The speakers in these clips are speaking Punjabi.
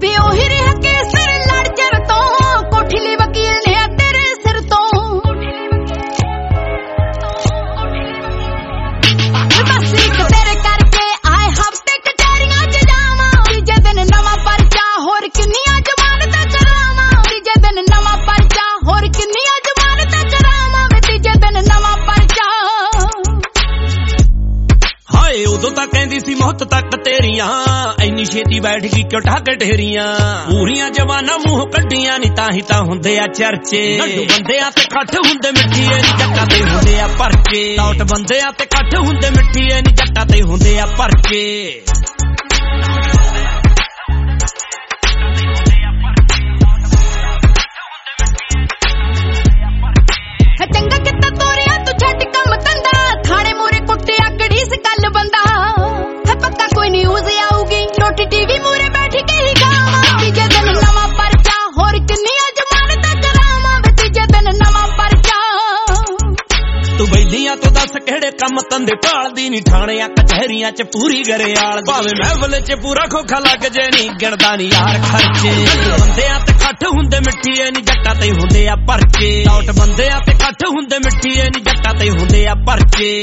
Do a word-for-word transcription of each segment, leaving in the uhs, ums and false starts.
ਵੀ ਉਹੀ ਰਿਹਾ ਕੇ ਸਿਰ ਲੜ ਜਰ ਤੋਂ ਕੋਠੀ ਵਕੀਲ ਨੇ ਤੇਰੇ ਸਿਰ ਤੋਂ ਬਸ ਇੱਕ ਤੇਰੇ ਕਰਕੇ ਆਏ ਹਫਤੇ ਕਚਹਿਰੀਆਂ ਚ ਜਾਵਾਂ ਤੀਜੇ ਦਿਨ ਨਵਾਂ ਪਰਚਾ ਹੋਰ ਕਿੰਨੀਆਂ ਜ਼ਮਾਨਤਾਂ ਕਰਾਵਾਂ ਤੀਜੇ ਦਿਨ ਨਵਾਂ ਪਰਚਾ ਹੋਰ ਕਿੰਨੀਆਂ ਜ਼ਮਾਨਤਾਂ ਕਰਾਵਾਂ ਵੇ ਤੀਜੇ ਦਿਨ ਨਵਾਂ ਪਰਚਾ ਹਾਏ ਉਦੋਂ ਤਾਂ ਕਹਿੰਦੀ ਸੀ ਮੌਤ ਤੱਕ ਤੇਰੀਆਂ ਇੰਨੀ ਛੇਤੀ ਬੈਠ ਗਈ ਕਿਉਂ ਠੱਗ ਢੇਰੀਆਂ ਪੂਰੀਆਂ ਜਵਾਨਾਂ ਮੂੰਹ ਕੱਢੀਆਂ ਨੀ ਤਾਂ ਹੀ ਤਾਂ ਹੁੰਦੇ ਆ ਚਰਚੇ ਨੱਡੂ ਬੰਦਿਆਂ ਤੇ ਇਕੱਠ ਹੁੰਦੇ ਮਿੱਠੀਏ ਨੀ ਜੱਟਾਂ ਤੇ ਹੁੰਦੇ ਆ ਪਰਚੇ ਟੌਟ ਬੰਦਿਆਂ ਤੇ ਇਕੱਠ ਹੁੰਦੇ ਮਿੱਠੀਏ ਨੀ ਜੱਟਾਂ ਤੇ ਹੁੰਦੇ ਆ ਪਰਚੇ ਚੰਗਾ ਕਿੱਤਾ ਤੋਰਿਆ ਤੂੰ ਛੱਡ ਕੰਮ ਧੰਦਾ ਥਾਣੇ ਮੂਰੇ ਕੁੱਟਿਆ ਕਿਹੜੀ ਸੀ ਗੱਲ ਬੰਦਾ ਹੈ ਪੱਕਾ ਕੋਈ ਨਿਊਜ਼ ਆਊਗੀ ਰੋਟੀ ਟੀਵੀ ਮੂਰੇ ਬੈਠ ਕੇ ਹੀ ਖਾਵਾਂ ਤੀਜੇ ਦਿਨ ਨਵਾਂ ਪਰਚਾ ਹੋਰ ਕਿੰਨੀਆਂ ਜ਼ਮਾਨਤਾਂ ਕਰਾਵਾਂ ਵੇ ਤੀਜੇ ਦਿਨ ਨਵਾਂ ਪਰਚਾ ਤੂੰ ਬੈਲੀਆਂ ਤੋਂ ਦੱਸ ਕਿਹੜੇ ਕੰਮ ਧੰਦੇ ਭਾਲਦੀ ਨੀ ਥਾਣਿਆਂ ਕਚਹਿਰੀਆਂ ਚ ਪੂਰੀ ਗਰੇਆਲ ਭਾਵੇਂ ਮਹਿਫਲ ਚ ਪੂਰਾ ਖੋਖਾ ਲੱਗ ਜੇ ਨੀ ਗਿਣਦਾ ਨੀ ਯਾਰ ਖਰਚੇ ਬੰਦਿਆਂ ਤੇ ਇਕੱਠ ਹੁੰਦੇ ਮਿੱਠੀਏ ਨੀ ਜੱਟਾਂ ਤੇ ਹੁੰਦੇ ਆ ਪਰਚੇ ਟੌਟ ਬੰਦਿਆਂ ਤੇ ਇਕੱਠ ਹੁੰਦੇ ਮਿੱਠੀਏ ਨੀ ਜੱਟਾਂ ਤੇ ਹੁੰਦੇ ਆ ਪਰਚੇ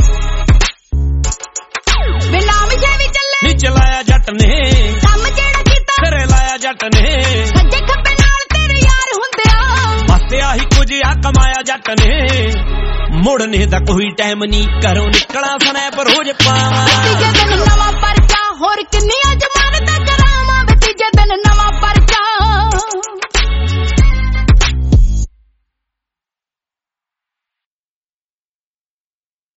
ਵੇ ਨਾਮ ਜੇ ਵੀ ਚੱਲੇ ਨੀ ਚਲਾਇਆ ਜੱਟ ਨੇ ਕੰਮ ਜਿਹੜਾ ਕੀਤਾ ਸਿਰੇ ਲਾਇਆ ਜੱਟ ਨੇ ਸੱਜੇ ਖੱਬੇ ਨਾਲ ਤੇਰੇ ਯਾਰ ਹੁੰਦੇ ਆ ਬਸ ਆਹੀ ਕੁਝ ਆ ਕਮਾਇਆ ਜੱਟ ਨੇ ਮੁੜਨੇ ਦਾ ਕੋਈ ਟਾਈਮ ਨਹੀਂ ਘਰੋਂ ਨਿਕਲਾਂ ਸਨੈਪ ਰੋਜ਼ ਪਾਵਾਂ ਤੀਜੇ ਦਿਨ ਨਵਾਂ ਪਰਚਾ ਹੋਰ ਕਿੰਨੀਆਂ ਜ਼ਮਾਨਤਾਂ